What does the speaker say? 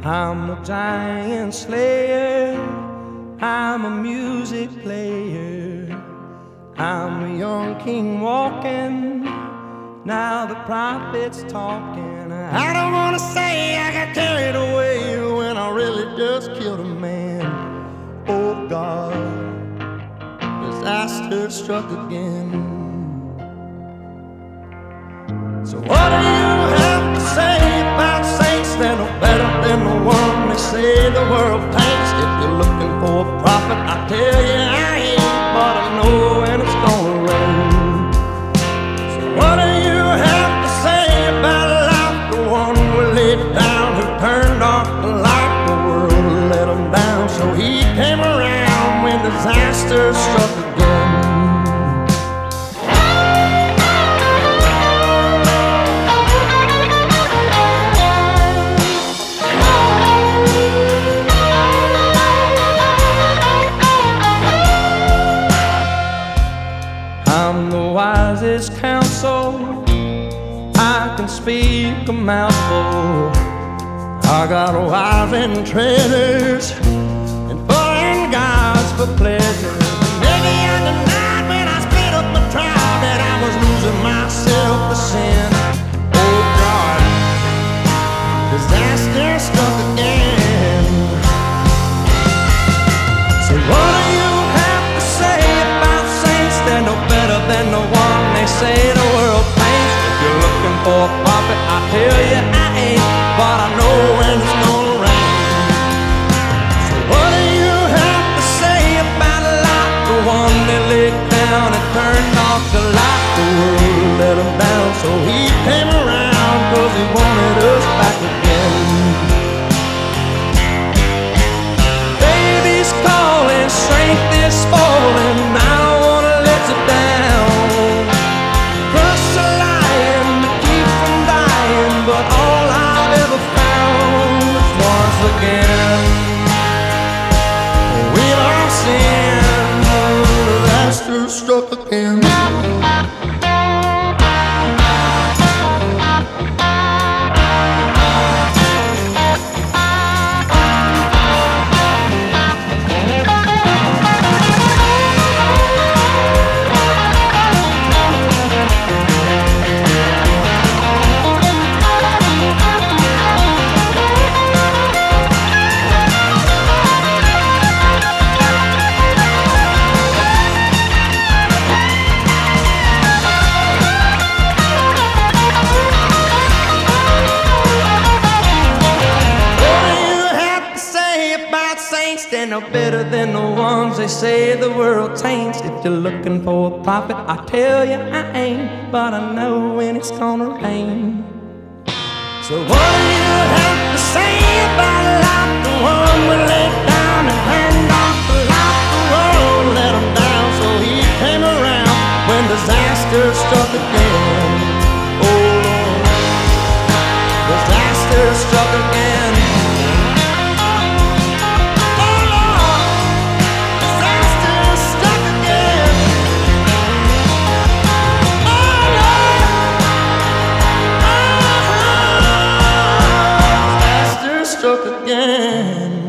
I'm a giant slayer, I'm a music player, I'm a young king walking, now the prophet's talking. I don't wanna say I got carried away when I really just killed a man. Oh God, disaster struck again. So what do you have to say about saints that are better than the one they say the world paints? If you're looking for a prophet, I tell you I ain't, but I know when it's gonna rain. So what do you have to say about life, the one we laid down, who turned off the light, the world let him down, so he came around when disaster struck again. I'm the wisest counsel, I can speak a mouthful. I got wives and treasures and foreign gods for pleasure. Maybe on the night when I split up my trial that I was losing myself to sin. Oh God, disaster struck again. So what do you have to say about saints? They're no better than the one they say the world paints. If you're looking for a prophet, I tell you I ain't, but I know when it's gonna rain. So what do you have to say about Lot, the one that laid down and turned off the light? The world let him down, so he came around, 'cause he wanted us back again. Baby's calling, strength is falling, I don't wanna let you down. Crush a lion to keep from dying, but all I've ever found was once again we've all sinned, disaster struck again. They're no better than the ones they say the world taints. If you're looking for a prophet, I tell you I ain't, but I know when it's gonna rain. So what do you have to say about Lot, the one we laid down and turned off the light? The world let him down, so he came around when disaster struck again. Oh Lord, disaster struck again. Struck again.